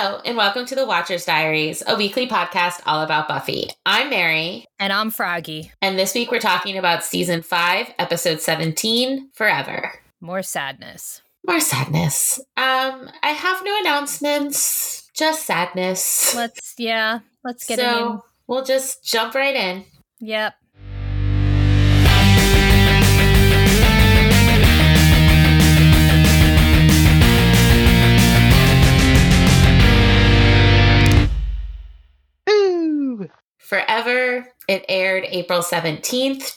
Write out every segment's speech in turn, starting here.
Hello, and welcome to the Watcher's Diaries, a weekly podcast all about Buffy. I'm Mary. And I'm Froggy. And this week we're talking about Season 5, Episode 17, Forever. More sadness. More sadness. I have no announcements, just sadness. Let's get it in. So we'll just jump right in. Yep. Forever. It aired April 17th,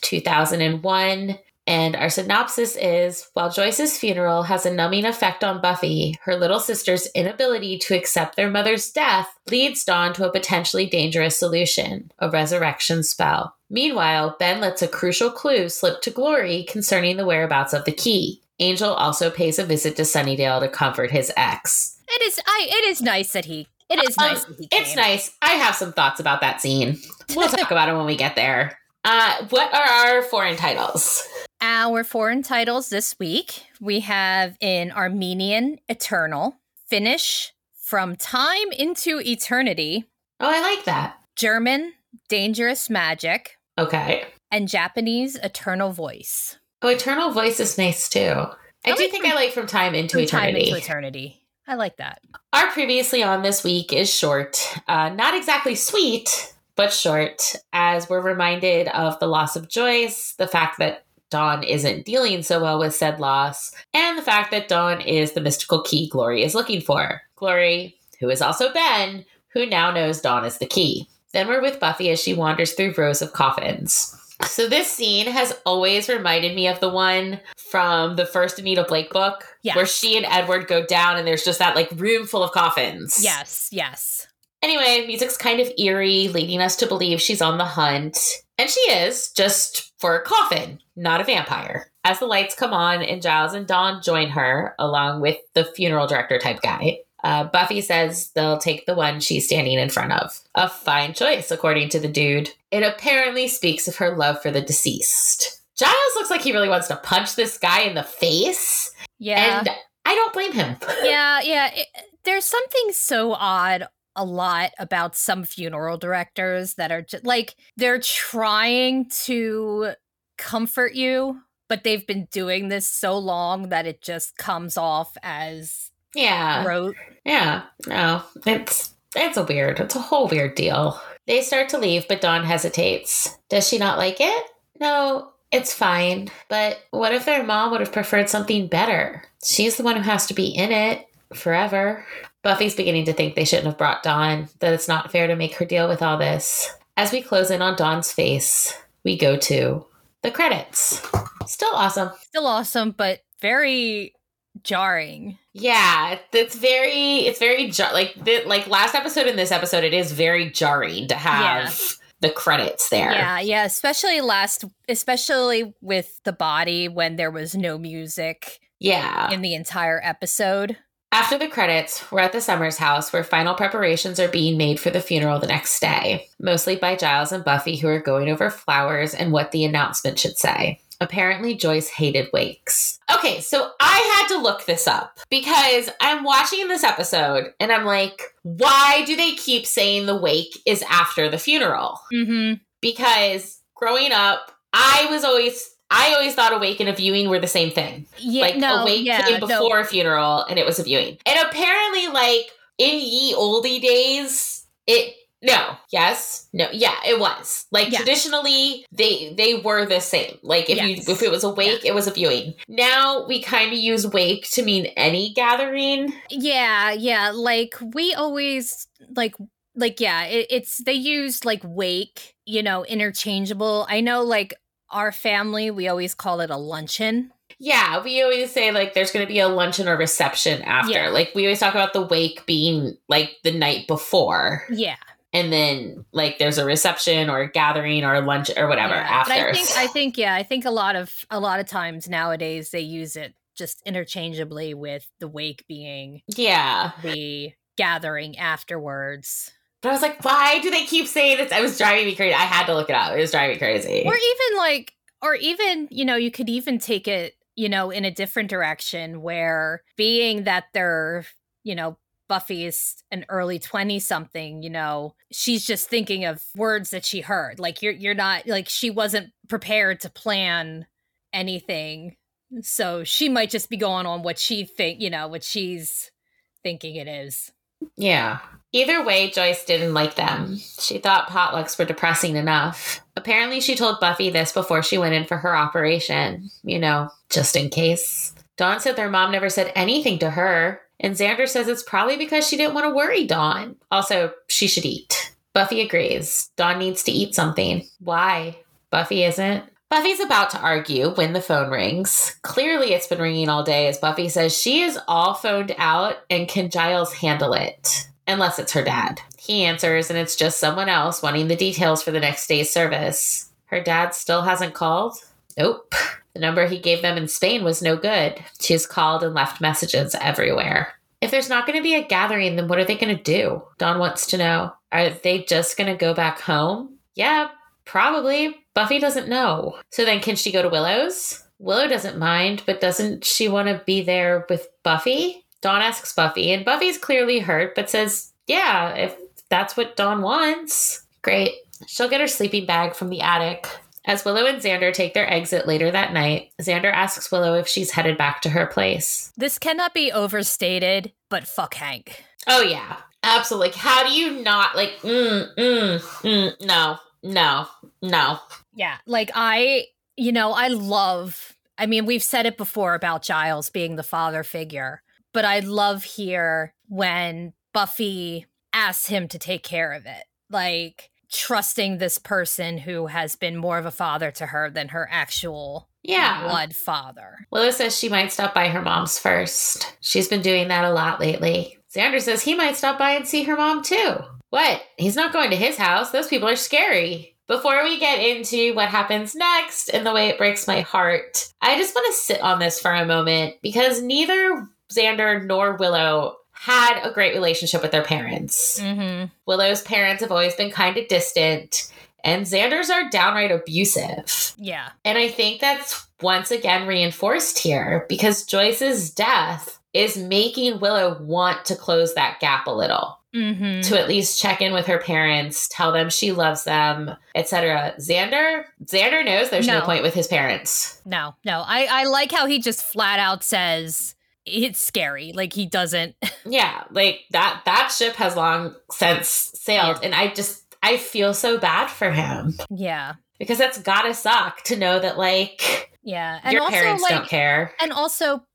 2001. And our synopsis is, while Joyce's funeral has a numbing effect on Buffy, her little sister's inability to accept their mother's death leads Dawn to a potentially dangerous solution, a resurrection spell. Meanwhile, Ben lets a crucial clue slip to Glory concerning the whereabouts of the key. Angel also pays a visit to Sunnydale to comfort his ex. It is nice that he came. It's nice. I have some thoughts about that scene. We'll talk about it when we get there. What are our foreign titles? Our foreign titles this week, we have in Armenian, Eternal, Finnish, From Time into Eternity. Oh, I like that. German, Dangerous Magic. Okay. And Japanese, Eternal Voice. Oh, Eternal Voice is nice too. I do think I like From Time into Eternity. Time into Eternity. I like that. Our previously on this week is short. Not exactly sweet, but short, as we're reminded of the loss of Joyce, the fact that Dawn isn't dealing so well with said loss, and the fact that Dawn is the mystical key Glory is looking for. Glory, who is also Ben, who now knows Dawn is the key. Then we're with Buffy as she wanders through rows of coffins. So this scene has always reminded me of the one from the first Anita Blake book, yes, where she and Edward go down and there's just that like room full of coffins. Yes. Anyway, music's kind of eerie, leading us to believe she's on the hunt. And she is, just for a coffin, not a vampire. As the lights come on and Giles and Dawn join her, along with the funeral director type guy, Buffy says they'll take the one she's standing in front of. A fine choice, according to the dude. It apparently speaks of her love for the deceased. Giles looks like he really wants to punch this guy in the face. Yeah. And I don't blame him. Yeah. There's something so odd a lot about some funeral directors that are just like, they're trying to comfort you, but they've been doing this so long that it just comes off as rote. Yeah. No, it's a whole weird deal. They start to leave, but Dawn hesitates. Does she not like it? No, it's fine. But what if their mom would have preferred something better? She's the one who has to be in it forever. Buffy's beginning to think they shouldn't have brought Dawn, that it's not fair to make her deal with all this. As we close in on Dawn's face, we go to the credits. Still awesome, but very jarring. Yeah, it's very like last episode and this episode, it is very jarring to have the credits there. Yeah, especially with the body when there was no music. Yeah. In the entire episode. After the credits, we're at the Summers house where final preparations are being made for the funeral the next day, mostly by Giles and Buffy, who are going over flowers and what the announcement should say. Apparently, Joyce hated wakes. Okay, so I had to look this up because I'm watching this episode and I'm like, why do they keep saying the wake is after the funeral? Mm-hmm. Because growing up, I always thought a wake and a viewing were the same thing. Yeah, a wake came before a funeral and it was a viewing. And apparently, like, in ye olde days, it was. Like, traditionally, they were the same. Like, if it was a wake, it was a viewing. Now, we kind of use wake to mean any gathering. Yeah. Like, we always, it's, they use, like, wake, interchangeable. I know, like, our family, we always call it a luncheon. Yeah, we always say, like, there's going to be a luncheon or reception after. Yeah. Like, we always talk about the wake being, like, the night before. Yeah. And then, like, there's a reception or a gathering or a lunch or whatever after. But I think a lot of times nowadays they use it just interchangeably with the wake being the gathering afterwards. But I was like, why do they keep saying this? It was driving me crazy. I had to look it up. It was driving me crazy. Or even, you could even take it, in a different direction where being that they're, Buffy is an early 20-something, she's just thinking of words that she heard. Like you're not, like, she wasn't prepared to plan anything. So she might just be going on what she what she's thinking it is. Yeah. Either way, Joyce didn't like them. She thought potlucks were depressing enough. Apparently, she told Buffy this before she went in for her operation, just in case. Dawn said their mom never said anything to her, and Xander says it's probably because she didn't want to worry Dawn. Also, she should eat. Buffy agrees. Dawn needs to eat something. Why? Buffy isn't. Buffy's about to argue when the phone rings. Clearly, it's been ringing all day as Buffy says she is all phoned out and can Giles handle it. Unless it's her dad. He answers, and it's just someone else wanting the details for the next day's service. Her dad still hasn't called? Nope. The number he gave them in Spain was no good. She's called and left messages everywhere. If there's not going to be a gathering, then what are they going to do? Dawn wants to know. Are they just going to go back home? Yeah, probably. Buffy doesn't know. So then can she go to Willow's? Willow doesn't mind, but doesn't she want to be there with Buffy? Dawn asks Buffy, and Buffy's clearly hurt, but says, yeah, if that's what Dawn wants. Great. She'll get her sleeping bag from the attic. As Willow and Xander take their exit later that night, Xander asks Willow if she's headed back to her place. This cannot be overstated, but fuck Hank. Oh, yeah. Absolutely. Like, how do you not, like, no. Yeah, like, I love, we've said it before about Giles being the father figure, but I love here when Buffy asks him to take care of it. Like, trusting this person who has been more of a father to her than her actual blood father. Willow says she might stop by her mom's first. She's been doing that a lot lately. Xander says he might stop by and see her mom too. What? He's not going to his house. Those people are scary. Before we get into what happens next and the way it breaks my heart, I just want to sit on this for a moment because neither Xander nor Willow had a great relationship with their parents. Mm-hmm. Willow's parents have always been kind of distant, and Xander's are downright abusive. Yeah. And I think that's once again reinforced here because Joyce's death is making Willow want to close that gap a little. Mm-hmm. To at least check in with her parents, tell them she loves them, etc. Xander knows there's no point with his parents. No. I like how he just flat out says it's scary. Like, he doesn't. Yeah, like that ship has long since sailed, and I feel so bad for him. Yeah, because that's gotta suck to know that, like, and your also, parents don't care, and also,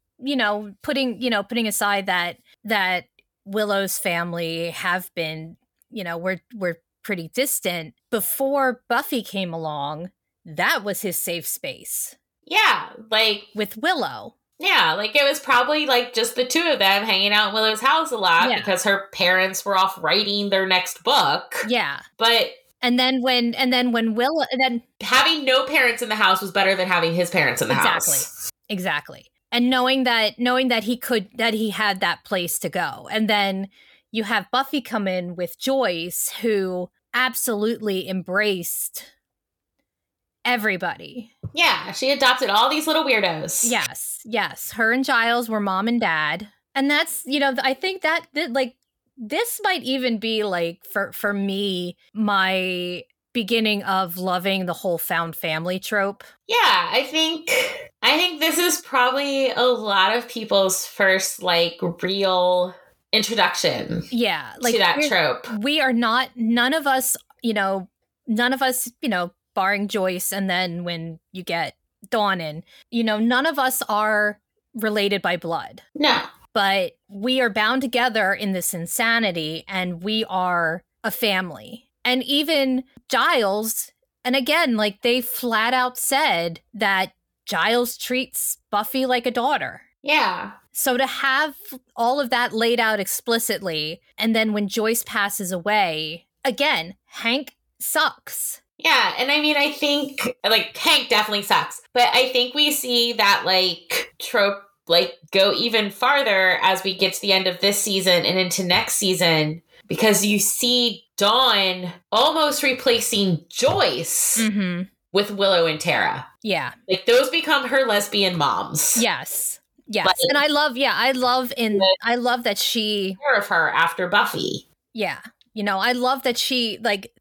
putting aside that Willow's family have been, we're pretty distant. Before Buffy came along, that was his safe space. Yeah, like with Willow. Yeah, like it was probably like just the two of them hanging out in Willow's house a lot because her parents were off writing their next book. Yeah. But and then when Willow, then having no parents in the house was better than having his parents in the house. Exactly. And knowing that he had that place to go. And then you have Buffy come in with Joyce, who absolutely embraced everybody. Yeah, she adopted all these little weirdos. Yes. Her and Giles were mom and dad. And that's, I think that like, this might even be like, for me, my beginning of loving the whole found family trope. Yeah, I think this is probably a lot of people's first, like, real introduction to that trope. We are not, none of us, barring Joyce, and then when you get Dawn in, none of us are related by blood. No. But we are bound together in this insanity, and we are a family. And even Giles, and again, like, they flat out said that Giles treats Buffy like a daughter. Yeah. So to have all of that laid out explicitly, and then when Joyce passes away, again, Hank sucks. Yeah, and I mean, I think, like, Hank definitely sucks. But I think we see that, like, trope, like, go even farther as we get to the end of this season and into next season. Because you see Dawn almost replacing Joyce with Willow and Tara. Yeah. Like, those become her lesbian moms. Yes. Yes. Like, and I love that she care of her after Buffy. Yeah. I love that she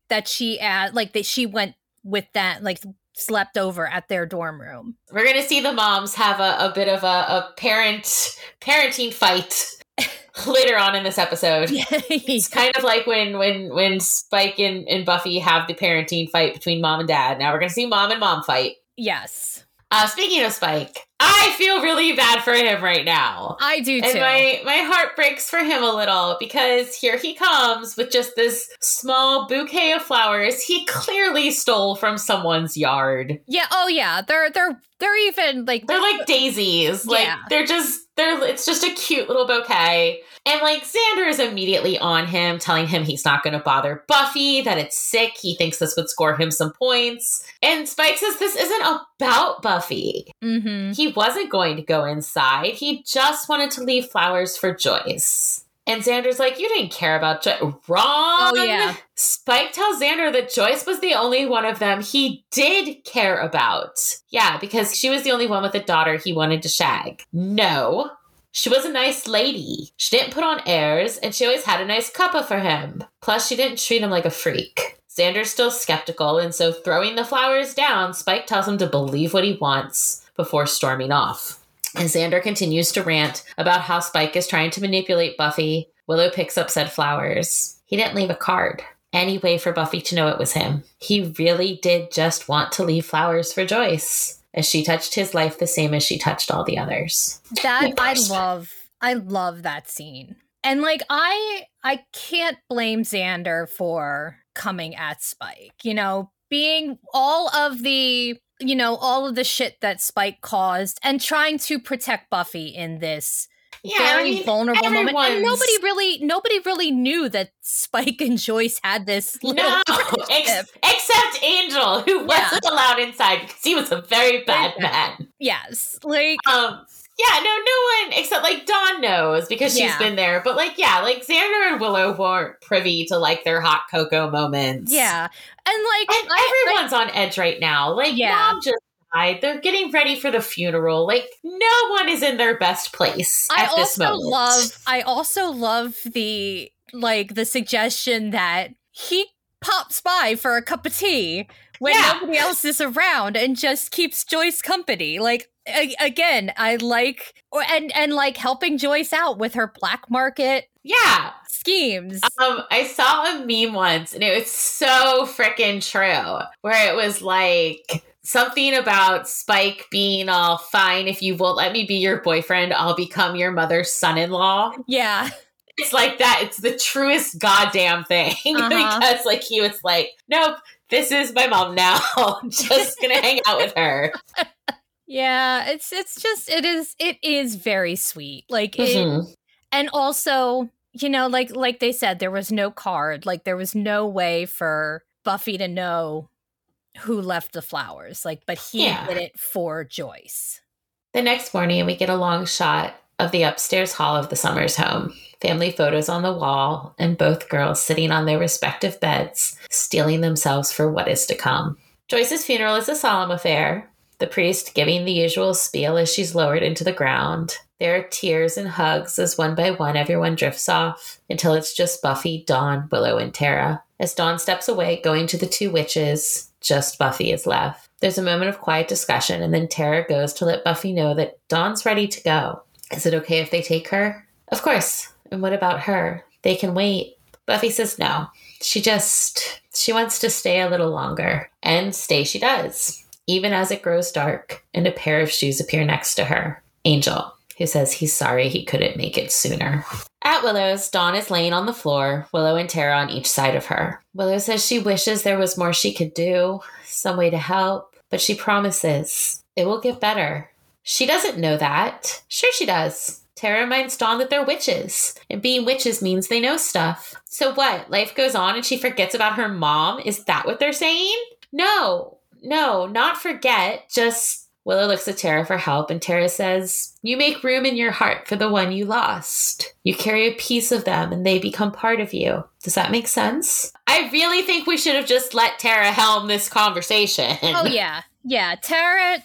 went with that, like slept over at their dorm room. We're going to see the moms have a bit of a parenting fight later on in this episode. It's kind of like when Spike and Buffy have the parenting fight between mom and dad. Now we're going to see mom and mom fight. Yes. Speaking of Spike, I feel really bad for him right now. I do too. And my heart breaks for him a little because here he comes with just this small bouquet of flowers he clearly stole from someone's yard. Yeah. Oh yeah. They're even like they're like daisies. Like it's just a cute little bouquet. And like Xander is immediately on him, telling him he's not going to bother Buffy, that it's sick. He thinks this would score him some points. And Spike says this isn't about Buffy. Mm-hmm. He wasn't going to go inside. He just wanted to leave flowers for Joyce. And Xander's like, you didn't care about Joyce. Wrong. Oh, yeah. Spike tells Xander that Joyce was the only one of them he did care about. Yeah, because she was the only one with a daughter he wanted to shag. No. She was a nice lady. She didn't put on airs, and she always had a nice cuppa for him. Plus, she didn't treat him like a freak. Xander's still skeptical, and so throwing the flowers down, Spike tells him to believe what he wants before storming off. And Xander continues to rant about how Spike is trying to manipulate Buffy. Willow picks up said flowers. He didn't leave a card. Any way for Buffy to know it was him. He really did just want to leave flowers for Joyce, as she touched his life the same as she touched all the others. That I love that scene. And like I can't blame Xander for coming at Spike. Being all of the shit that Spike caused and trying to protect Buffy in this very vulnerable moment. And nobody really knew that Spike and Joyce had this little except Angel, who wasn't allowed inside because he was a very bad man. Yes. Like no one except like Dawn knows because she's been there. But like Xander and Willow weren't privy to like their hot cocoa moments. Yeah. And everyone's on edge right now. Like Mom just died. They're getting ready for the funeral. Like no one is in their best place at this moment. I also love the suggestion that he pops by for a cup of tea when nobody else is around and just keeps Joyce company. Like again, I like and like helping Joyce out with her black market schemes. I saw a meme once and it was so freaking true, where it was like something about Spike being all fine. If you won't let me be your boyfriend, I'll become your mother's son-in-law. Yeah. It's like that. It's the truest goddamn thing. Because like he was like, nope, this is my mom now. I'm just gonna hang out with her. Yeah, it is very sweet. Like and also, like they said, there was no card. Like there was no way for Buffy to know who left the flowers. Like, but he did it for Joyce. The next morning, we get a long shot of the upstairs hall of the Summers home. Family photos on the wall, and both girls sitting on their respective beds, steeling themselves for what is to come. Joyce's funeral is a solemn affair, the priest giving the usual spiel as she's lowered into the ground. There are tears and hugs as one by one everyone drifts off, until it's just Buffy, Dawn, Willow, and Tara. As Dawn steps away, going to the two witches, just Buffy is left. There's a moment of quiet discussion, and then Tara goes to let Buffy know that Dawn's ready to go. Is it okay if they take her? Of course. And what about her? They can wait. Buffy says no. She wants to stay a little longer. And stay she does, even as it grows dark and a pair of shoes appear next to her. Angel, who says he's sorry he couldn't make it sooner. At Willow's, Dawn is laying on the floor, Willow and Tara on each side of her. Willow says she wishes there was more she could do, some way to help, but she promises it will get better. She doesn't know that. Sure she does. Tara reminds Dawn that they're witches, and being witches means they know stuff. So what? Life goes on and she forgets about her mom? Is that what they're saying? No, not forget, just... Willow looks at Tara for help, and Tara says, you make room in your heart for the one you lost. You carry a piece of them, and they become part of you. Does that make sense? I really think we should have just let Tara helm this conversation. Oh, yeah. Yeah, Tara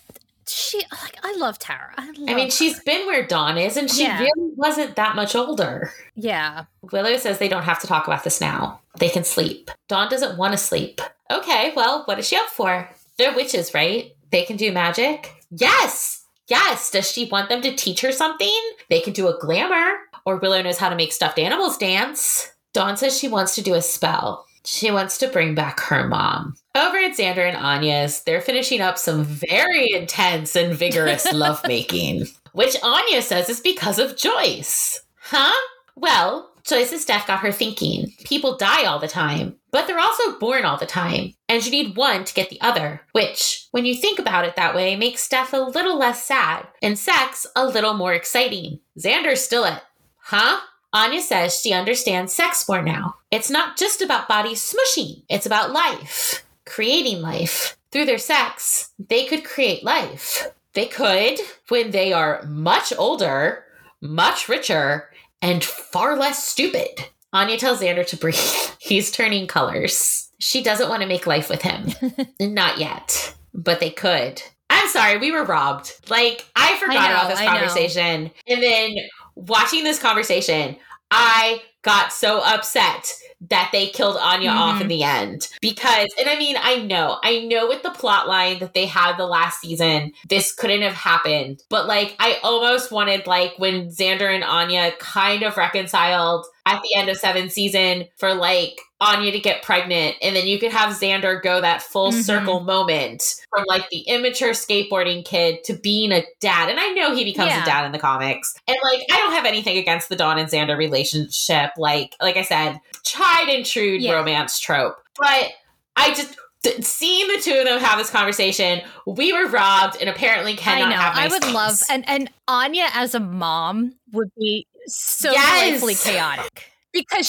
I love Tara. I mean, she's been where Dawn is, and she really wasn't that much older. Yeah. Willow says they don't have to talk about this now. They can sleep. Dawn doesn't want to sleep. Okay, well, what is she up for? They're witches, right? They can do magic? Yes! Yes! Does she want them to teach her something? They can do a glamour. Or Willow knows how to make stuffed animals dance. Dawn says she wants to do a spell. She wants to bring back her mom. Over at Xander and Anya's, they're finishing up some very intense and vigorous lovemaking, which Anya says is because of Joyce. Huh? Well, Joyce's death got her thinking. People die all the time, but they're also born all the time, and you need one to get the other, which, when you think about it that way, makes death a little less sad, and sex a little more exciting. Xander's still at, huh? Anya says she understands sex more now. It's not just about bodies smushing. It's about life. Creating life. Through their sex, they could create life. They could when they are much older, much richer, and far less stupid. Anya tells Xander to breathe. He's turning colors. She doesn't want to make life with him. Not yet. But they could. I'm sorry, we were robbed. Like, I forgot about this conversation. And then watching this conversation, I got so upset that they killed Anya off in the end. Because, and I mean, I know with the plot line that they had the last season, this couldn't have happened. But like, I almost wanted, like, when Xander and Anya kind of reconciled at the end of 7th season for like Anya to get pregnant, and then you could have Xander go that full circle moment from like the immature skateboarding kid to being a dad. And I know he becomes a dad in the comics. And like, I don't have anything against the Dawn and Xander relationship. Like I said, tried and true romance trope. But I just seeing the two of them have this conversation, we were robbed and apparently cannot have nice I would things. love, and Anya as a mom would be so delightfully chaotic. Because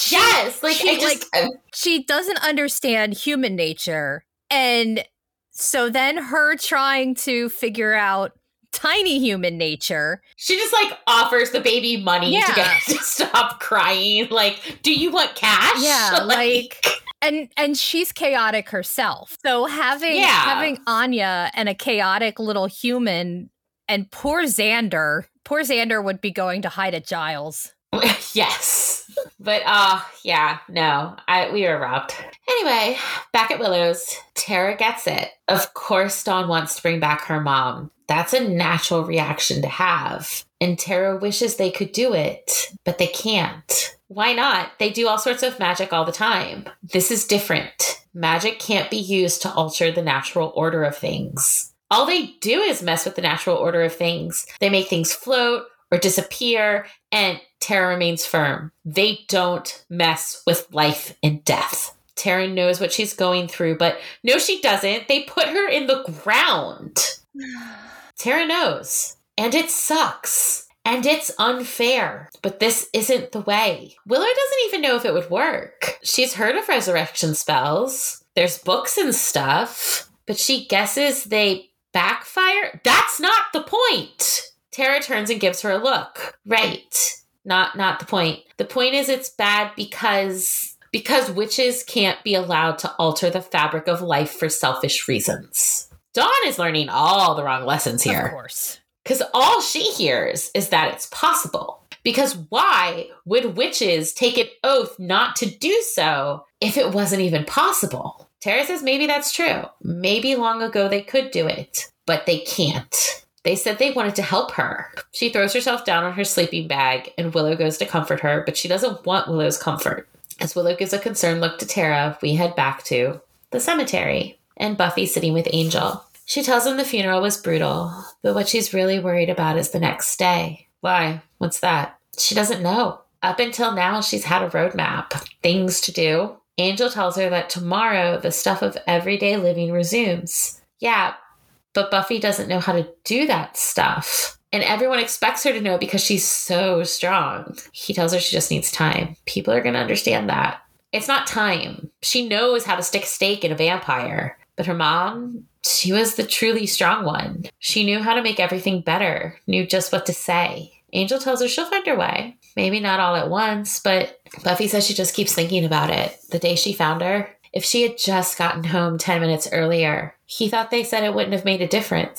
she doesn't understand human nature. And so then her trying to figure out tiny human nature. She just like offers the baby money to get her to stop crying. Like, do you want cash? Yeah, like and she's chaotic herself. So having Anya and a chaotic little human, and poor Xander would be going to hide at Giles. Yes. But, we were robbed. Anyway, back at Willow's, Tara gets it. Of course, Dawn wants to bring back her mom. That's a natural reaction to have. And Tara wishes they could do it, but they can't. Why not? They do all sorts of magic all the time. This is different. Magic can't be used to alter the natural order of things. All they do is mess with the natural order of things. They make things float or disappear, and Tara remains firm. They don't mess with life and death. Tara knows what she's going through, but no, she doesn't. They put her in the ground. Tara knows. And it sucks. And it's unfair. But this isn't the way. Willow doesn't even know if it would work. She's heard of resurrection spells. There's books and stuff. But she guesses they backfire. That's not the point. Tara turns and gives her a look. Right. Not the point. The point is it's bad because witches can't be allowed to alter the fabric of life for selfish reasons. Dawn is learning all the wrong lessons here. Of course. Because all she hears is that it's possible. Because why would witches take an oath not to do so if it wasn't even possible? Tara says maybe that's true. Maybe long ago they could do it, but they can't. They said they wanted to help her. She throws herself down on her sleeping bag, and Willow goes to comfort her, but she doesn't want Willow's comfort. As Willow gives a concerned look to Tara, we head back to the cemetery, and Buffy sitting with Angel. She tells him the funeral was brutal, but what she's really worried about is the next day. Why? What's that? She doesn't know. Up until now, she's had a roadmap, things to do. Angel tells her that tomorrow, the stuff of everyday living resumes. Yeah, but Buffy doesn't know how to do that stuff. And everyone expects her to know because she's so strong. He tells her she just needs time. People are going to understand that. It's not time. She knows how to stick a stake in a vampire. But her mom, she was the truly strong one. She knew how to make everything better, knew just what to say. Angel tells her she'll find her way. Maybe not all at once, but Buffy says she just keeps thinking about it. The day she found her, if she had just gotten home 10 minutes earlier, he thought they said it wouldn't have made a difference.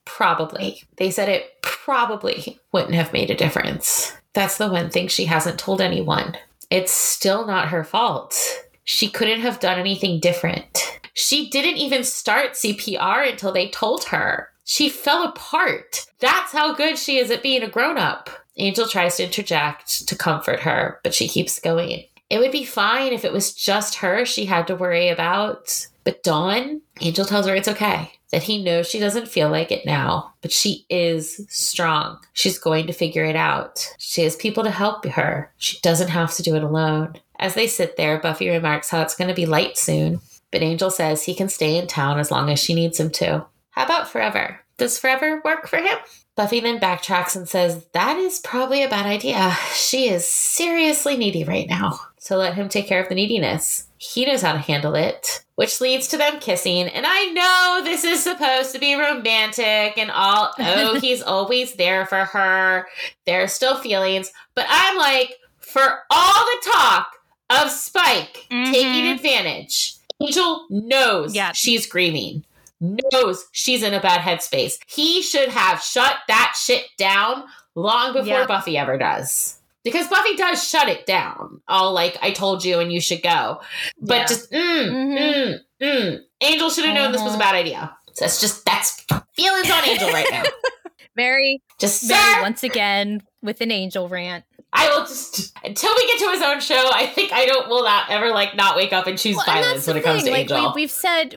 Probably. They said it probably wouldn't have made a difference. That's the one thing she hasn't told anyone. It's still not her fault. She couldn't have done anything different. She didn't even start CPR until they told her. She fell apart. That's how good she is at being a grown-up. Angel tries to interject to comfort her, but she keeps going. It would be fine if it was just her she had to worry about. But Dawn, Angel tells her it's okay, that he knows she doesn't feel like it now, but she is strong. She's going to figure it out. She has people to help her. She doesn't have to do it alone. As they sit there, Buffy remarks how it's going to be light soon, but Angel says he can stay in town as long as she needs him to. How about forever? Does forever work for him? Buffy then backtracks and says that is probably a bad idea. She is seriously needy right now, so let him take care of the neediness. He knows how to handle it, which leads to them kissing. And I know this is supposed to be romantic and all, oh, he's always there for her. There are still feelings. But I'm like, for all the talk of Spike taking advantage, Angel knows she's grieving, knows she's in a bad headspace. He should have shut that shit down long before Buffy ever does. Because Buffy does shut it down. All like, I told you and you should go. But just, Angel should have known this was a bad idea. So that's feelings on Angel right now. Mary, once again, with an Angel rant. I will just, until we get to his own show, I think will not ever not wake up and choose violence when it comes to Angel. We've said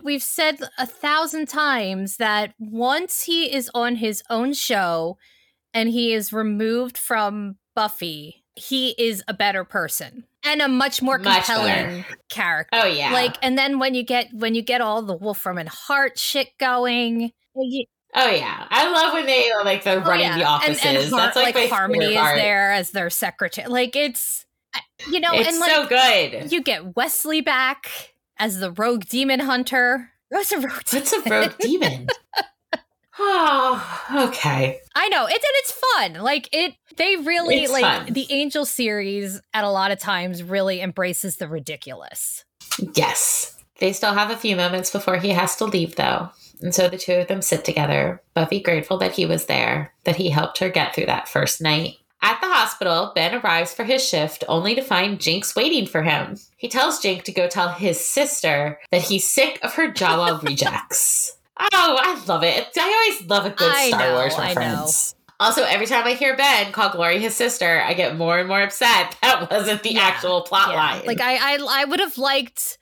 1,000 times that once he is on his own show and he is removed from Buffy, he is a better person and a much more compelling character. Oh yeah. And then when you get all the Wolfram and Hart shit going. Oh yeah, I love when they they're running the offices. And That's my Harmony is part. there as their secretary. It's so good. You get Wesley back as the rogue demon hunter. What's a rogue demon? Oh, okay. I know it's fun. They really fun. The Angel series at a lot of times really embraces the ridiculous. Yes, they still have a few moments before he has to leave, though. And so the two of them sit together, Buffy grateful that he was there, that he helped her get through that first night. At the hospital, Ben arrives for his shift, only to find Jinx waiting for him. He tells Jinx to go tell his sister that he's sick of her Jawa rejects. Oh, I love it. I always love a good Star Wars reference. Also, every time I hear Ben call Glory his sister, I get more and more upset that wasn't the actual plot line. I would have liked,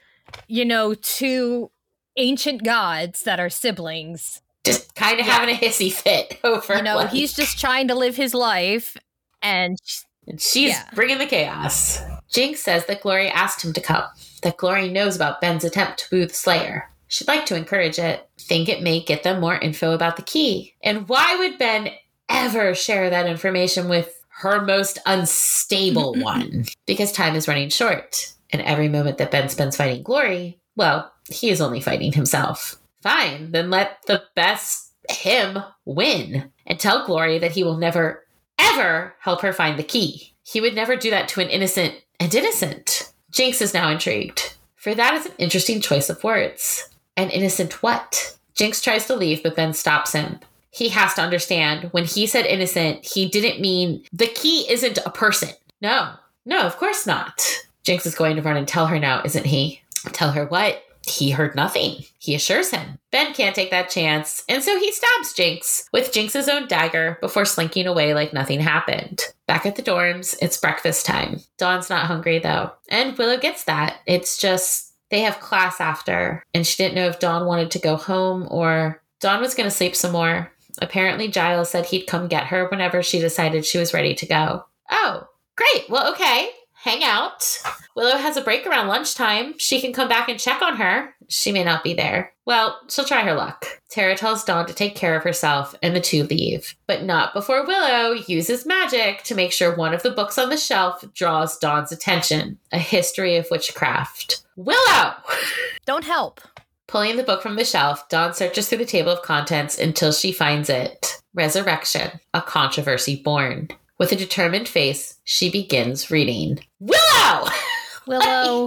two ancient gods that are siblings just kind of having a hissy fit over he's just trying to live his life and she's bringing the chaos. Jinx says that Glory asked him to come, that Glory knows about Ben's attempt to woo the Slayer. She'd like to encourage it, think it may get them more info about the key. And why would Ben ever share that information with her most unstable one? Because time is running short, and every moment that Ben spends fighting Glory, well, he is only fighting himself. Fine, then let the best him win and tell Glory that he will never, ever help her find the key. He would never do that to an innocent and innocent. Jinx is now intrigued, for that is an interesting choice of words. An innocent what? Jinx tries to leave, but Ben stops him. He has to understand, when he said innocent, he didn't mean the key isn't a person. No, of course not. Jinx is going to run and tell her now, isn't he? Tell her what? He heard nothing. He assures him. Ben can't take that chance, and so he stabs Jinx with Jinx's own dagger before slinking away like nothing happened. Back at the dorms, it's breakfast time. Dawn's not hungry, though, and Willow gets that. It's just they have class after, and she didn't know if Dawn wanted to go home or Dawn was going to sleep some more. Apparently, Giles said he'd come get her whenever she decided she was ready to go. Oh, great. Well, okay. Hang out. Willow has a break around lunchtime. She can come back and check on her. She may not be there. Well, she'll try her luck. Tara tells Dawn to take care of herself, and the two leave. But not before Willow uses magic to make sure one of the books on the shelf draws Dawn's attention. A History of Witchcraft. Willow! Don't help. Pulling the book from the shelf, Dawn searches through the table of contents until she finds it. Resurrection, a Controversy Born. With a determined face, she begins reading. Willow! Willow,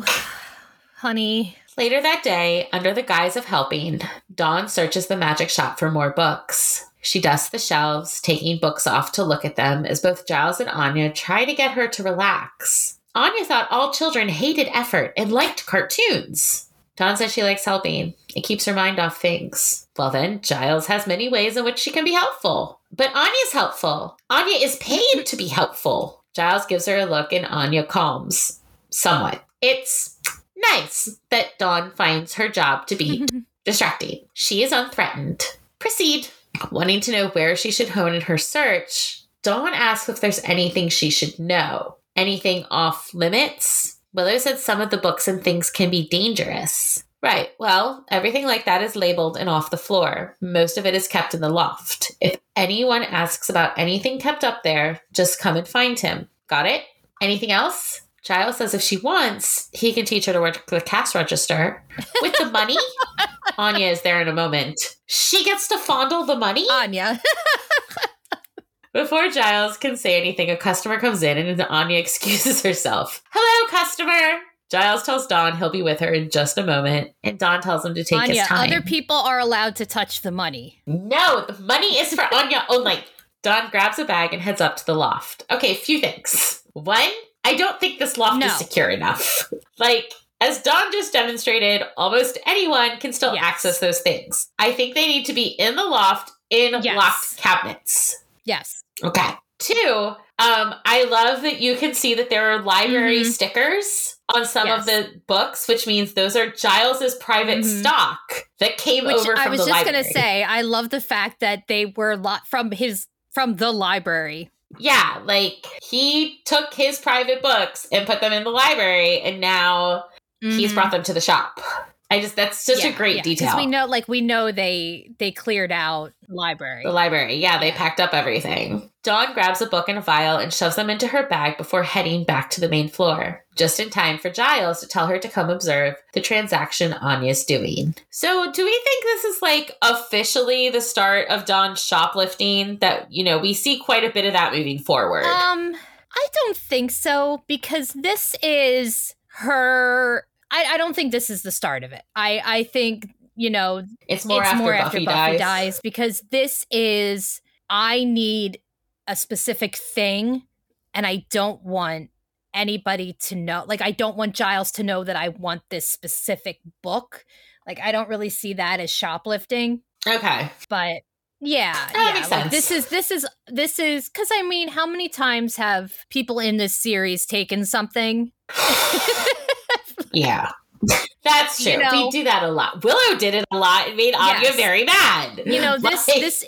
honey. Later that day, under the guise of helping, Dawn searches the magic shop for more books. She dusts the shelves, taking books off to look at them as both Giles and Anya try to get her to relax. Anya thought all children hated effort and liked cartoons. Dawn says she likes helping. It keeps her mind off things. Well then, Giles has many ways in which she can be helpful. But Anya's helpful. Anya is paid to be helpful. Giles gives her a look and Anya calms. Somewhat. It's nice that Dawn finds her job to be distracting. She is unthreatened. Proceed. Wanting to know where she should hone in her search, Dawn asks if there's anything she should know. Anything off limits? Willow said some of the books and things can be dangerous. Right, well, everything like that is labeled and off the floor. Most of it is kept in the loft. If anyone asks about anything kept up there, just come and find him. Got it? Anything else? Giles says if she wants, he can teach her to work the cash register. With the money? Anya is there in a moment. She gets to fondle the money? Anya. Before Giles can say anything, a customer comes in and Anya excuses herself. Hello, customer! Giles tells Dawn he'll be with her in just a moment, and Dawn tells him to take Anya, his time. Other people are allowed to touch the money. No, the money is for Anya only. Dawn grabs a bag and heads up to the loft. Okay, a few things. One, I don't think this loft is secure enough. As Dawn just demonstrated, almost anyone can still access those things. I think they need to be in the loft in locked cabinets. Yes. Okay. Two, I love that you can see that there are library stickers on some of the books, which means those are Giles's private stock that came over from the library. I was just going to say, I love the fact that they were from the library. Yeah, he took his private books and put them in the library, and now he's brought them to the shop. That's such a great detail. Because we know they cleared out library. The library, they packed up everything. Dawn grabs a book and a vial and shoves them into her bag before heading back to the main floor, just in time for Giles to tell her to come observe the transaction Anya's doing. So do we think this is officially the start of Dawn shoplifting? That, we see quite a bit of that moving forward. I don't think so, because this is her... I don't think this is the start of it. I think, it's more after Buffy dies, because this is, I need a specific thing and I don't want anybody to know. I don't want Giles to know that I want this specific book. I don't really see that as shoplifting. Okay. But that makes sense. This is because how many times have people in this series taken something? Yeah. That's true. We do that a lot. Willow did it a lot and made Anya very mad. This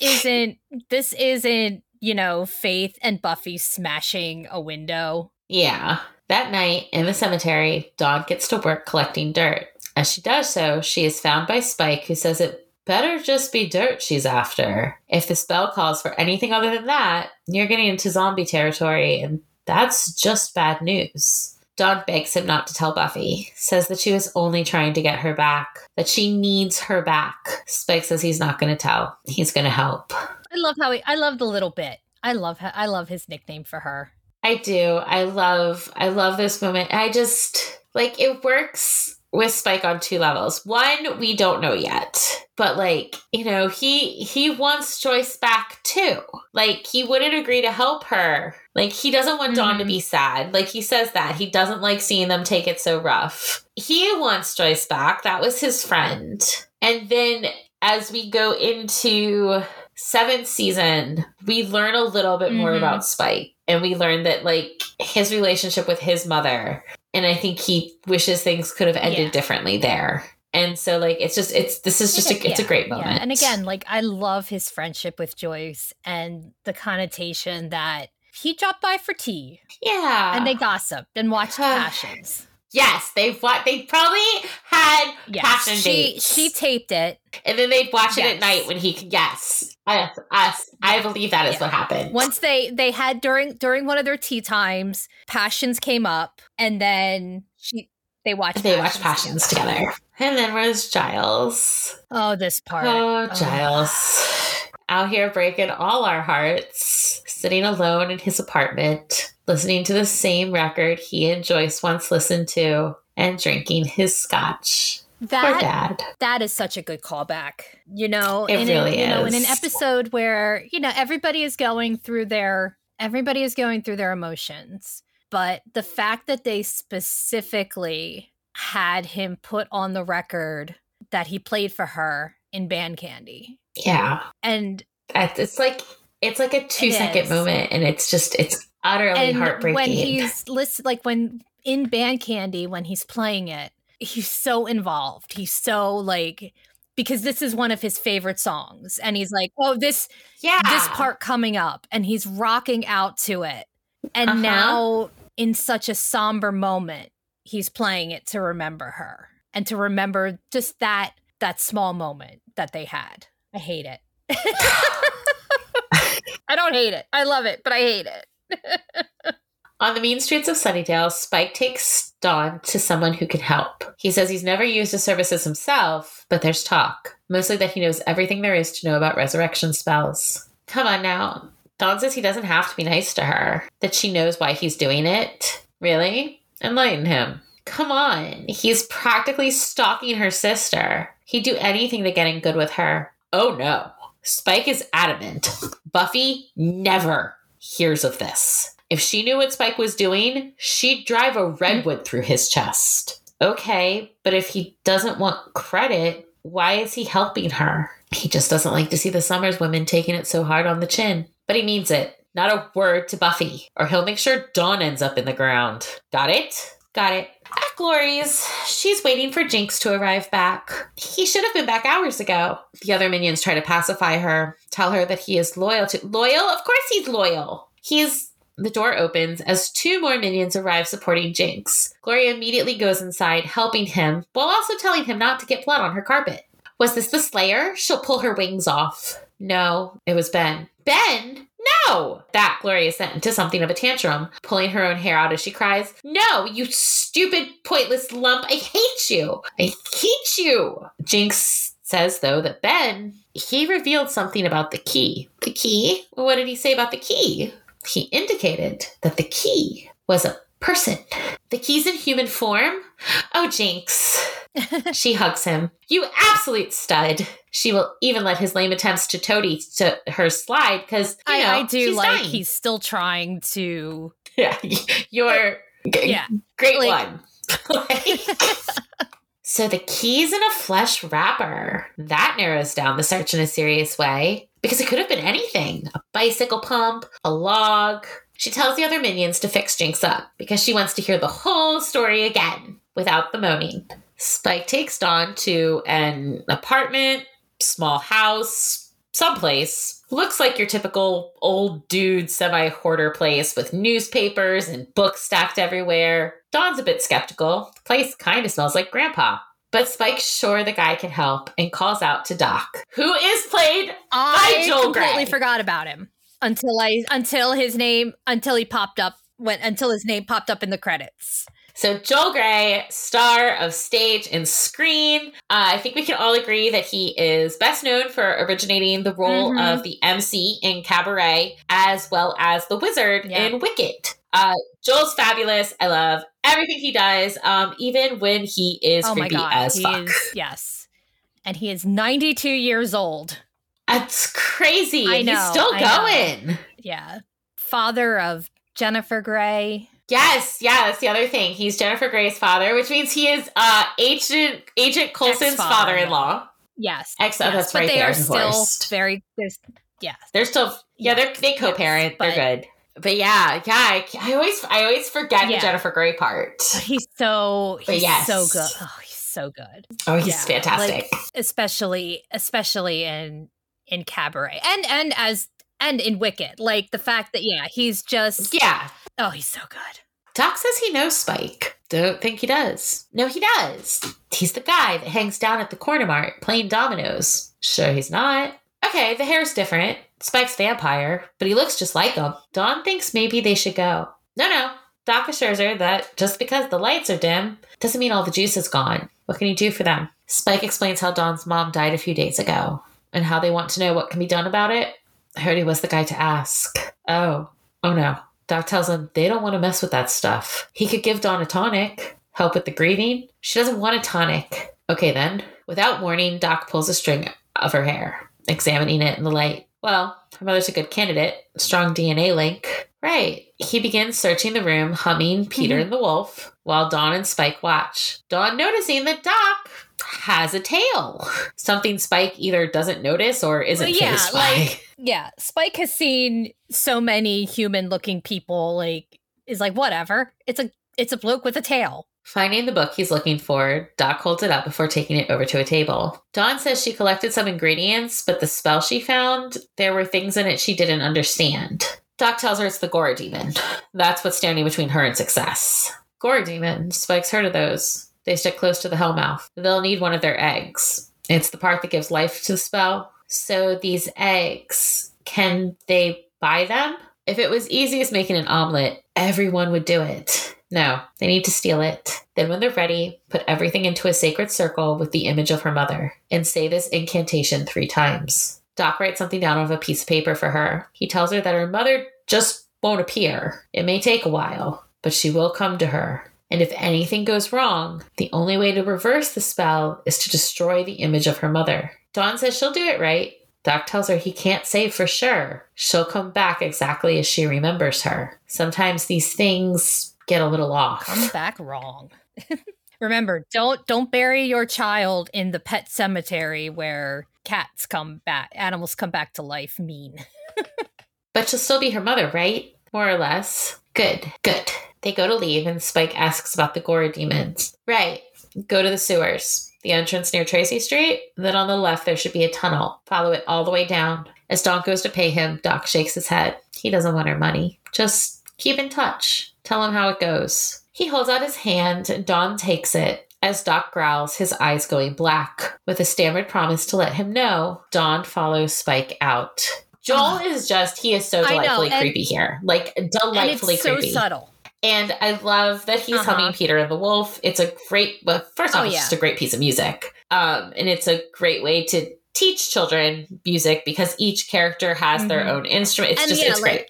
isn't, Faith and Buffy smashing a window. Yeah. That night in the cemetery, Dawn gets to work collecting dirt. As she does so, she is found by Spike, who says it better just be dirt she's after. If the spell calls for anything other than that, you're getting into zombie territory, and that's just bad news. Dawn begs him not to tell Buffy, says that she was only trying to get her back, that she needs her back. Spike says he's not going to tell. He's going to help. I love the little bit. I love his nickname for her. I do. I love this moment. I just, it works with Spike on two levels. One, we don't know yet, but he wants Joyce back too. He wouldn't agree to help her. He doesn't want Dawn to be sad. He says that he doesn't like seeing them take it so rough. He wants Joyce back. That was his friend. And then as we go into 7th season, we learn a little bit more about Spike, and we learn that his relationship with his mother. And I think he wishes things could have ended differently there. And so, it's a great moment. Yeah. And again, I love his friendship with Joyce and the connotation that he dropped by for tea. Yeah. And they gossiped and watched Passions. Yes, they probably had passion dates. She taped it. And then they'd watch it at night when he could, I believe that is what happened. Once they had, during one of their tea times, Passions came up, and then they watched Passions together. And then where's Giles? Oh, this part. Oh, Giles. Out here breaking all our hearts, sitting alone in his apartment, listening to the same record he and Joyce once listened to, and drinking his scotch. Poor dad. That is such a good callback. It really is. In an episode where, everybody is going through their emotions. But the fact that they specifically had him put on the record that he played for her in Band Candy. Yeah. And it's like a 2-second moment, and it's utterly heartbreaking. When he's when in Band Candy, when he's playing it, he's so involved. He's so because this is one of his favorite songs, and he's like, oh, this part coming up, and he's rocking out to it. And now in such a somber moment, he's playing it to remember her and to remember just that small moment that they had. I hate it. I don't hate it. I love it, but I hate it. On the mean streets of Sunnydale, Spike takes Dawn to someone who can help. He says he's never used the services himself, but there's talk. Mostly that he knows everything there is to know about resurrection spells. Come on now. Dawn says he doesn't have to be nice to her, that she knows why he's doing it. Really? Enlighten him. Come on. He's practically stalking her sister. He'd do anything to get in good with her. Oh no. Spike is adamant. Buffy never hears of this. If she knew what Spike was doing, she'd drive a redwood through his chest. Okay, but if he doesn't want credit, why is he helping her? He just doesn't like to see the Summers women taking it so hard on the chin. But he means it. Not a word to Buffy, or he'll make sure Dawn ends up in the ground. Got it? Got it. At Glory's, she's waiting for Jinx to arrive back. He should have been back hours ago. The other minions try to pacify her, tell her that he is loyal to... Loyal? Of course he's loyal. The door opens as 2 more minions arrive supporting Jinx. Gloria immediately goes inside, helping him, while also telling him not to get blood on her carpet. Was this the Slayer? She'll pull her wings off. No, it was Ben. Ben? No! That Gloria sent into something of a tantrum, pulling her own hair out as she cries, No, you stupid, pointless lump. I hate you. I hate you. Jinx says, though, that Ben, he revealed something about the key. The key? What did he say about the key? He indicated that the key was a person. The key's in human form? Oh, Jinx. She hugs him. You absolute stud. She will even let his lame attempts to toady to her slide because, I do like dying. He's still trying to... Yeah, you're great one. So the key's in a flesh wrapper. That narrows down the search in a serious way because it could have been anything. A bicycle pump, a log. She tells the other minions to fix Jinx up because she wants to hear the whole story again without the moaning. Spike takes Dawn to an apartment, small house, someplace. Looks like your typical old dude semi-hoarder place with newspapers and books stacked everywhere. Dawn's a bit skeptical. The place kind of smells like Grandpa. But Spike's sure the guy can help and calls out to Doc, who is played by Joel Grey. I completely forgot about him until his name popped up in the credits. So Joel Grey, star of stage and screen. I think we can all agree that he is best known for originating the role of the MC in Cabaret, as well as the Wizard in Wicked. Joel's fabulous. I love everything he does, even when he is creepy as fuck. Yes. And he is 92 years old. That's crazy. I know, he's still going. Know. Yeah. Father of Jennifer Grey. Yes, that's the other thing. He's Jennifer Grey's father, which means he is Agent Coulson's father-in-law. Yes. That's but right. They are still very. They're still they co-parent. Yes, they're good. But I always forget the Jennifer Grey part. He's so good. Oh, he's so good. Oh, he's fantastic. Especially in Cabaret and in Wicked. Like the fact that he's just oh, he's so good. Doc says he knows Spike. Don't think he does. No, he does. He's the guy that hangs down at the corner mart playing dominoes. Sure, he's not. Okay, the hair's different. Spike's vampire, but he looks just like him. Dawn thinks maybe they should go. No. Doc assures her that just because the lights are dim doesn't mean all the juice is gone. What can he do for them? Spike explains how Dawn's mom died a few days ago and how they want to know what can be done about it. I heard he was the guy to ask. Oh no. Doc tells him they don't want to mess with that stuff. He could give Dawn a tonic, help with the grieving. She doesn't want a tonic. Okay, then. Without warning, Doc pulls a string of her hair, examining it in the light. Well, her mother's a good candidate. Strong DNA link. Right. He begins searching the room, humming Peter and the Wolf, while Dawn and Spike watch. Dawn noticing that Doc has a tail. Something Spike either doesn't notice or isn't fazed by. Yeah, Spike has seen so many human-looking people, is like, whatever. It's a bloke with a tail. Finding the book he's looking for, Doc holds it up before taking it over to a table. Dawn says she collected some ingredients, but the spell she found, there were things in it she didn't understand. Doc tells her it's the Gora Demon. That's what's standing between her and success. Gora Demon, Spike's heard of those. They stick close to the Hellmouth. They'll need one of their eggs. It's the part that gives life to the spell. So these eggs, can they buy them? If it was easy as making an omelet, everyone would do it. No, they need to steal it. Then when they're ready, put everything into a sacred circle with the image of her mother and say this incantation 3 times. Doc writes something down on a piece of paper for her. He tells her that her mother just won't appear. It may take a while, but she will come to her. And if anything goes wrong, the only way to reverse the spell is to destroy the image of her mother. Dawn says she'll do it right. Doc tells her he can't say for sure. She'll come back exactly as she remembers her. Sometimes these things get a little off. Come back wrong. Remember, don't bury your child in the pet cemetery where animals come back to life mean. But she'll still be her mother, right? More or less. Good. They go to leave and Spike asks about the Gora demons. Right. Go to the sewers. The entrance near Tracy Street. Then on the left there should be a tunnel. Follow it all the way down. As Doc goes to pay him, Doc shakes his head. He doesn't want her money. Just keep in touch. Tell him how it goes. He holds out his hand and Dawn takes it as Doc growls, his eyes going black. With a stammered promise to let him know, Dawn follows Spike out. Joel he is so delightfully creepy here. Like, delightfully and it's creepy. So subtle. And I love that he's humming Peter and the Wolf. It's a great, first off, it's just a great piece of music. And it's a great way to teach children music because each character has their own instrument. It's great.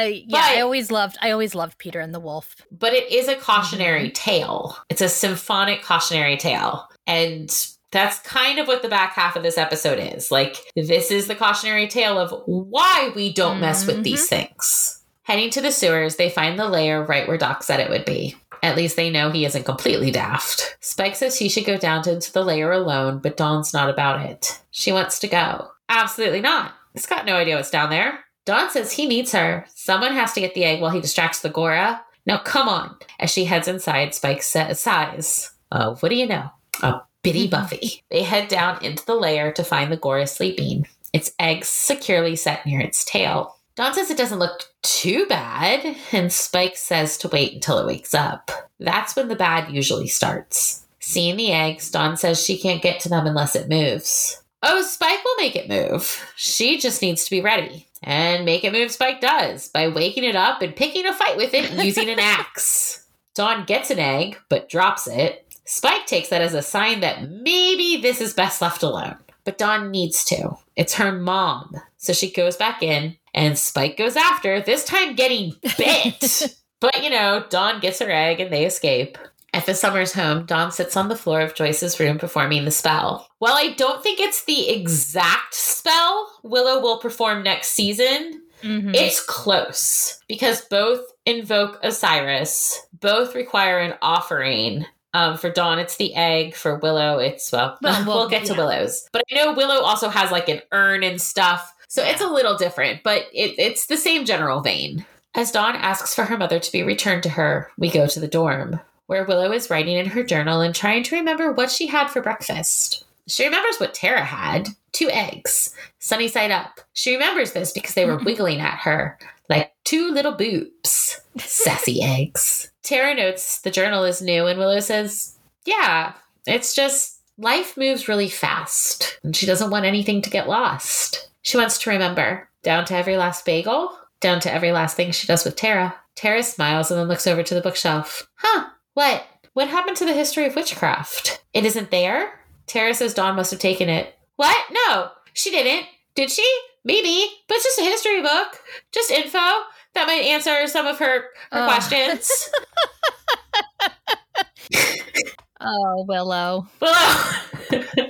I always loved Peter and the Wolf. But it is a cautionary tale. It's a symphonic cautionary tale. And that's kind of what the back half of this episode is. Like, this is the cautionary tale of why we don't mess with these things. Heading to the sewers, they find the lair right where Doc said it would be. At least they know he isn't completely daft. Spike says he should go down into the lair alone, but Dawn's not about it. She wants to go. Absolutely not. He's got no idea what's down there. Dawn says he needs her. Someone has to get the egg while he distracts the Gora. Now come on. As she heads inside, Spike sighs. What do you know? A bitty Buffy. They head down into the lair to find the Gora sleeping. Its eggs securely set near its tail. Dawn says it doesn't look too bad, and Spike says to wait until it wakes up. That's when the bad usually starts. Seeing the eggs, Dawn says she can't get to them unless it moves. Oh, Spike will make it move. She just needs to be ready. And make it move Spike does, by waking it up and picking a fight with it using an axe. Dawn gets an egg, but drops it. Spike takes that as a sign that maybe this is best left alone. But Dawn needs to. It's her mom. So she goes back in, and Spike goes after, this time getting bit. But, Dawn gets her egg and they escape. At the Summers home, Dawn sits on the floor of Joyce's room performing the spell. While I don't think it's the exact spell Willow will perform next season, it's close. Because both invoke Osiris, both require an offering. For Dawn, it's the egg. For Willow, it's, we'll get to Willow's. But I know Willow also has like an urn and stuff. So it's a little different, but it's the same general vein. As Dawn asks for her mother to be returned to her, we go to the dorm, where Willow is writing in her journal and trying to remember what she had for breakfast. She remembers what Tara had, 2 eggs, sunny side up. She remembers this because they were wiggling at her like 2 little boobs. Sassy eggs. Tara notes the journal is new, and Willow says, yeah, it's just life moves really fast, and she doesn't want anything to get lost. She wants to remember, down to every last bagel, down to every last thing she does with Tara. Tara smiles and then looks over to the bookshelf. Huh, what? What happened to the history of witchcraft? It isn't there? Tara says Dawn must have taken it. What? No, she didn't. Did she? Maybe, but it's just a history book. Just info that might answer some of her questions. Oh, Willow.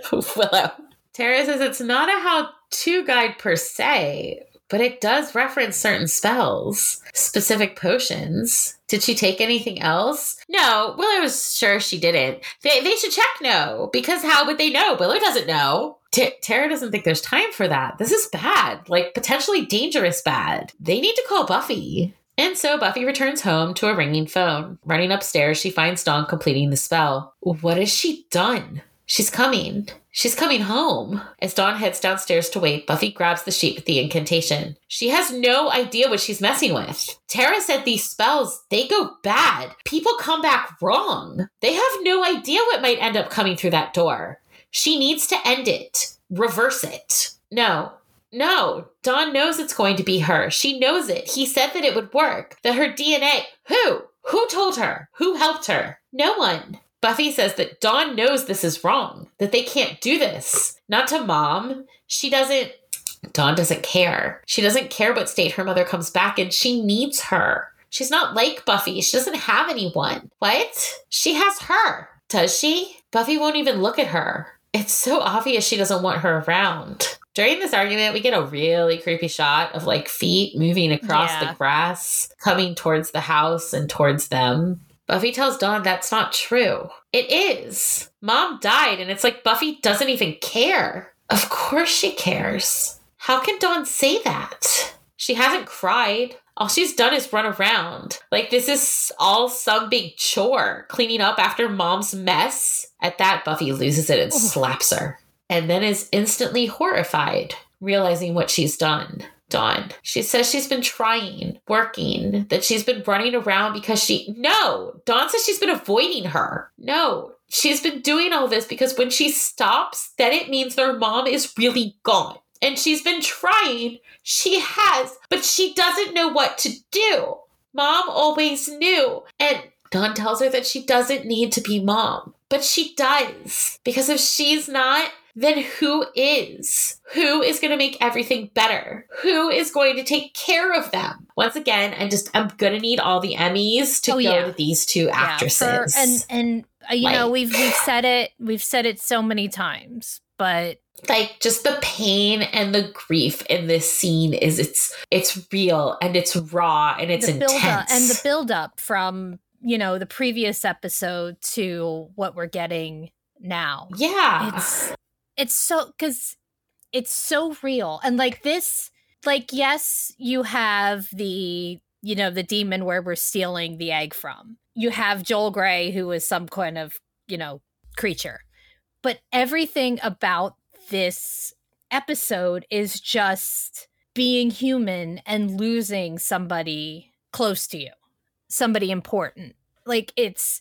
Willow. Tara says it's not a how-to guide per se, but it does reference certain spells, specific potions. Did she take anything else? No, Willow was sure she didn't. They should check no, because how would they know? Willow doesn't know. Tara doesn't think there's time for that. This is bad, like potentially dangerous bad. They need to call Buffy. And so Buffy returns home to a ringing phone. Running upstairs, she finds Dawn completing the spell. What has she done? She's coming. She's coming home. As Dawn heads downstairs to wait, Buffy grabs the sheet with the incantation. She has no idea what she's messing with. Tara said these spells, they go bad. People come back wrong. They have no idea what might end up coming through that door. She needs to end it. Reverse it. No, Dawn knows it's going to be her. She knows it. He said that it would work. That her DNA... Who told her? Who helped her? No one. Buffy says that Dawn knows this is wrong, that they can't do this. Not to Mom. Dawn doesn't care. She doesn't care what state her mother comes back in. She needs her. She's not like Buffy. She doesn't have anyone. What? She has her. Does she? Buffy won't even look at her. It's so obvious she doesn't want her around. During this argument, we get a really creepy shot of like feet moving across the grass, coming towards the house and towards them. Buffy tells Dawn that's not true. It is. Mom died, and it's like Buffy doesn't even care. Of course she cares. How can Dawn say that? She hasn't cried. All she's done is run around. Like this is all some big chore, cleaning up after Mom's mess. At that, Buffy loses it and slaps her. And then is instantly horrified, realizing what she's done. Dawn. She says she's been trying, working, that she's been running around because No! Dawn says she's been avoiding her. No. She's been doing all this because when she stops, then it means their mom is really gone. And she's been trying. She has, but she doesn't know what to do. Mom always knew. And Dawn tells her that she doesn't need to be Mom. But she does. Because if she's not, then who is? Who is going to make everything better? Who is going to take care of them? Once again, I'm going to need all the Emmys to go to these two actresses. And you know, we've said it so many times, but like just the pain and the grief in this scene is it's real and it's raw and it's intense. And the build up from, you know, the previous episode to what we're getting now. Yeah. It's so, because it's so real. And like this, like, yes, you have the demon where we're stealing the egg from. You have Joel Grey, who is some kind of, you know, creature. But everything about this episode is just being human and losing somebody close to you, somebody important. Like it's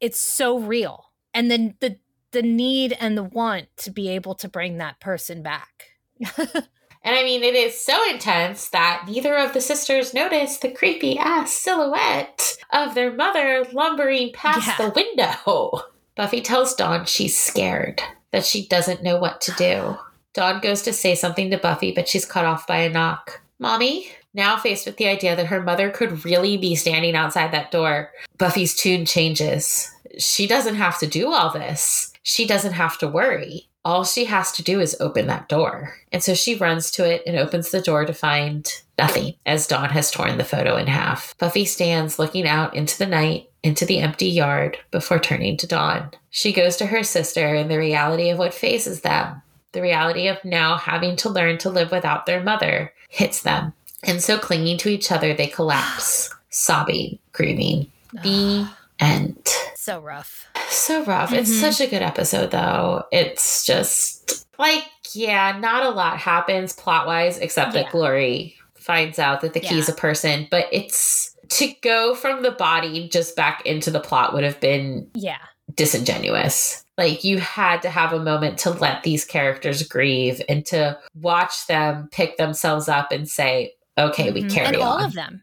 so real. And then the need and the want to be able to bring that person back. And I mean, it is so intense that neither of the sisters notice the creepy ass silhouette of their mother lumbering past the window. Buffy tells Dawn she's scared, that she doesn't know what to do. Dawn goes to say something to Buffy, but she's cut off by a knock. Mommy? Now faced with the idea that her mother could really be standing outside that door, Buffy's tune changes. She doesn't have to do all this. She doesn't have to worry. All she has to do is open that door. And so she runs to it and opens the door to find nothing, as Dawn has torn the photo in half. Buffy stands looking out into the night, into the empty yard, before turning to Dawn. She goes to her sister and the reality of what faces them. The reality of now having to learn to live without their mother hits them. And so clinging to each other, they collapse, sobbing, grieving. The end. So rough. So rough. Mm-hmm. It's such a good episode, though. It's just like, not a lot happens plot-wise, except that Glory finds out that the key's a person. But it's to go from the body just back into the plot would have been disingenuous. Like, you had to have a moment to let these characters grieve and to watch them pick themselves up and say, okay, we carry on. And all of them.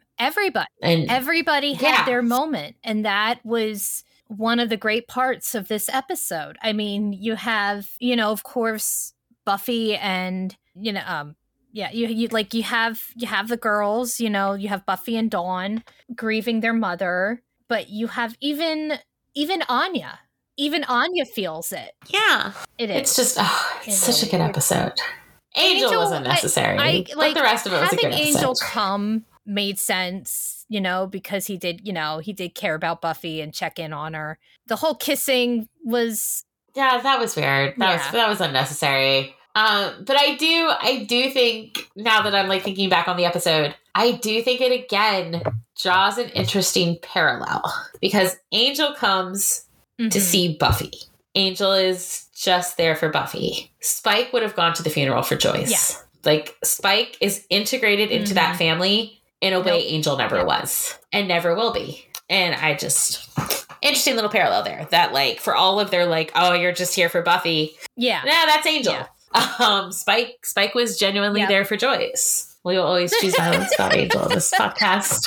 Everybody had their moment. And that was one of the great parts of this episode. I mean, you have, you know, of course, Buffy and, you know, you have the girls, you know, you have Buffy and Dawn grieving their mother, but you have even Anya. even Anya feels it. Yeah. It's just, it's such a good episode. Angel was unnecessary, but the rest of it was a good episode. Having Angel come made sense, because he did care about Buffy and check in on her. The whole kissing was... Yeah, that was weird. That was unnecessary. But I do think, now that I'm like thinking back on the episode, I do think it again draws an interesting parallel, because Angel comes to see Buffy. Angel is just there for Buffy. Spike would have gone to the funeral for Joyce. Yeah. Like, Spike is integrated into that family in a way Angel never was and never will be. And I just... Interesting little parallel there. That, like, for all of their, like, oh, you're just here for Buffy. Yeah. No, that's Angel. Yeah. Spike was genuinely there for Joyce. We'll always choose violence about Angel in this podcast.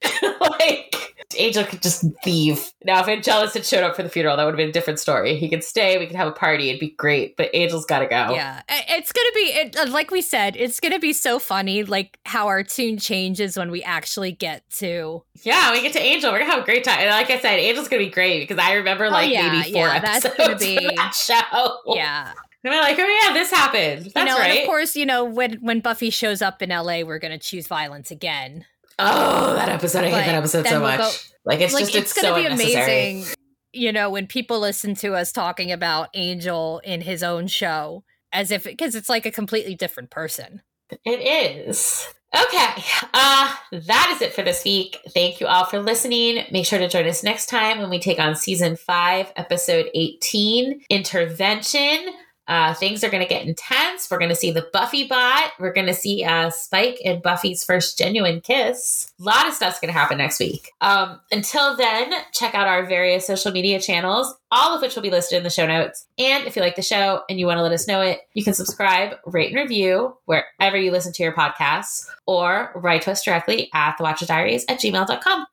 Like, Angel could just leave. Now, if Angelus had showed up for the funeral, that would have been a different story. He could stay, we could have a party, it'd be great, but Angel's gotta go. Yeah, it's gonna be, like we said, it's gonna be so funny, like, how our tune changes when we actually get to... Yeah, when we get to Angel, we're gonna have a great time. And like I said, Angel's gonna be great, because I remember, maybe 4 episodes that's gonna be... from that show. Yeah. And we're like, oh yeah, this happened. That's right. And of course, when Buffy shows up in LA, we're gonna choose violence again. Oh, that episode. I hate that episode so much. It's going to be amazing, when people listen to us talking about Angel in his own show, because it's like a completely different person. It is. Okay. That is it for this week. Thank you all for listening. Make sure to join us next time when we take on season 5, episode 18, Intervention. Things are going to get intense. We're going to see the Buffy bot. We're going to see Spike and Buffy's first genuine kiss. A lot of stuff's going to happen next week. Until then, check out our various social media channels, all of which will be listed in the show notes. And if you like the show and you want to let us know it, you can subscribe, rate, and review wherever you listen to your podcasts, or write to us directly at thewatchersdiaries@gmail.com.